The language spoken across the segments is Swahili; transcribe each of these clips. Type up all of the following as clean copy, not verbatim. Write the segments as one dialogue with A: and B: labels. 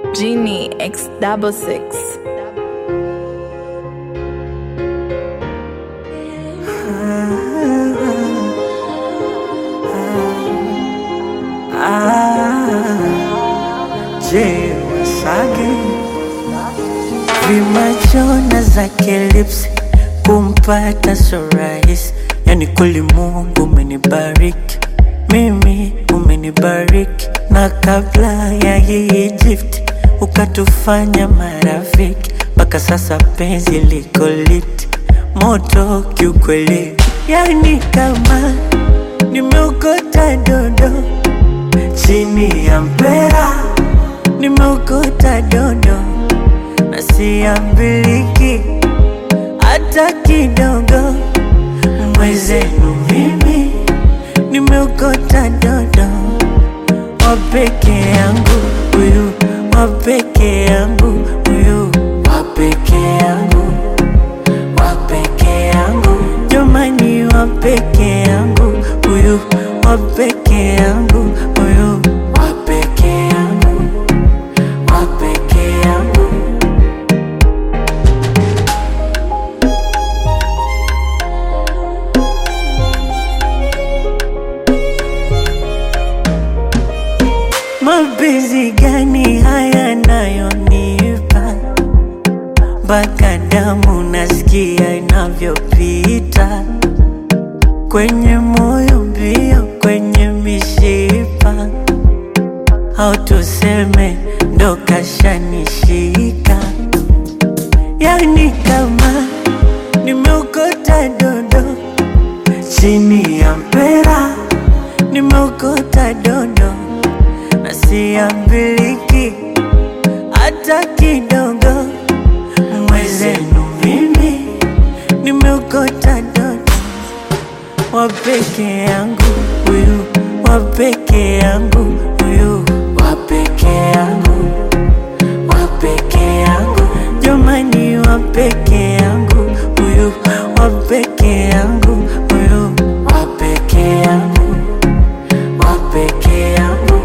A: Genie X66.
B: Je, Wasage vimachona zake lips kumpata so rahisi, yani kweli Mungu umenibariki mimi, umenibariki na kabla ya hii gift ukatufanya marafiki, mpaka sasa penzi liko lit moto kiukweli, yani kama nimeokota dodo chini ya mpera, nimeokota dodo na siambiliki hata kidogo. Mwezenu mimi nimeokota dodo wa peke yangu huyu, wa peke yangu huyu, wa peke yangu, wa peke yangu, jamani, wa peke yangu huyu, wa peke yangu huyu, wa peke yangu, wa peke yangu. Mapenzi gani haya nayonipa, mpaka damu nasikia inavyopita kwenye moyo mbio, kwenye mishipa, au tuseme ndo kashanishika, yani kama nimeokota dodo chini ya mpera, nimeokota dodo na siambiliki hata kidogo. Mwezenu mimi nimeokota dodo wa peke yangu huyu, wa peke yangu huyu, wa peke yangu, wa peke yangu, jamani, wa peke yangu huyu, wa peke yangu huyu, wa peke yangu, wa peke yangu.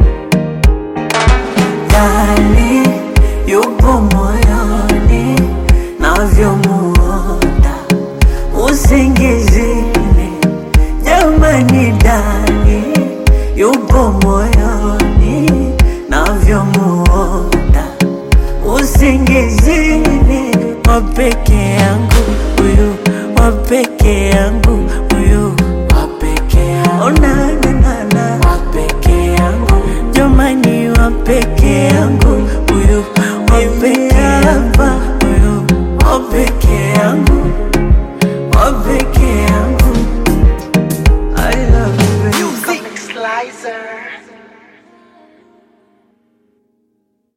B: Dali yupo moyoni navyomuota usingizini, jamani, dali yupo moyoni navyomuota usingizini, wa peke yangu huyu, wa peke yangu huyu, wa peke yangu, oh, na, wa peke yangu, jamani, wa peke yangu huyu, wa peke yangu huyu, wa peke yangu, wa peke yangu. I love you.
C: Music Slicer.